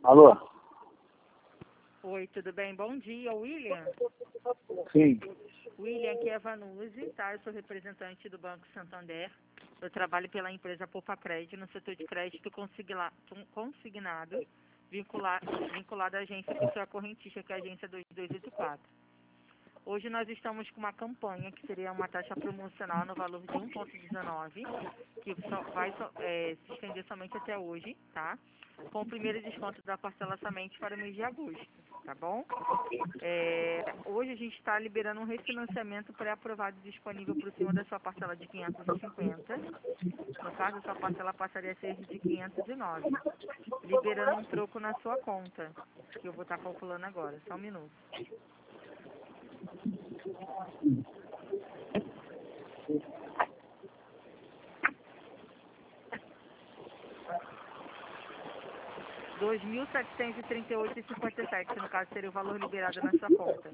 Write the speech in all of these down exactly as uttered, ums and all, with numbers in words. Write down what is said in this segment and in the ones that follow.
Alô? Oi, tudo bem? Bom dia, William. Sim. William, aqui é a Vanuzi, tá? Eu sou representante do Banco Santander. Eu trabalho pela empresa Poupa Crédito, no setor de crédito consigla- consignado, vincular, vinculado à agência Pessoa Correntista, que é a agência dois dois oito quatro. Hoje nós estamos com uma campanha que seria uma taxa promocional no valor de um vírgula dezenove, que só vai só- é, se estender somente até hoje, tá? Com o primeiro desconto da parcela somente para o mês de agosto, tá bom? É, hoje a gente está liberando um refinanciamento pré-aprovado disponível para o senhor da sua parcela de quinhentos e cinquenta. No caso, a sua parcela passaria a ser de quinhentos e nove, liberando um troco na sua conta, que eu vou estar calculando agora. Só um minuto. dois mil setecentos e trinta e oito reais e cinquenta e sete centavos, no caso seria o valor liberado na sua conta.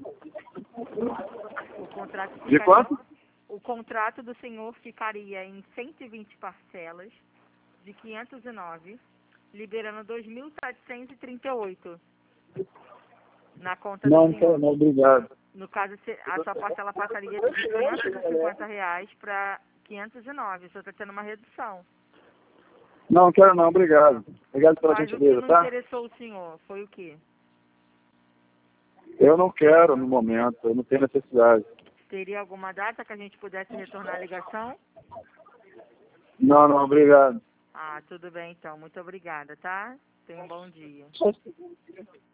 O contrato De ficaria, quanto? o contrato do senhor ficaria em cento e vinte parcelas de quinhentos e nove, liberando dois mil setecentos e trinta e oito na conta do Não, não senhor. quero não, obrigado. No caso, se- a sua parcela passaria de quinhentos e cinquenta reais para quinhentos e nove. O senhor está tendo uma redução. Não, não quero não, obrigado. Obrigado pela Mas o que gentileza, não tá? interessou o senhor foi o quê? Eu não quero no momento, eu não tenho necessidade. Teria alguma data que a gente pudesse retornar a ligação? Não, não, obrigado. Ah, tudo bem então. Muito obrigada, tá? Tenha um bom dia.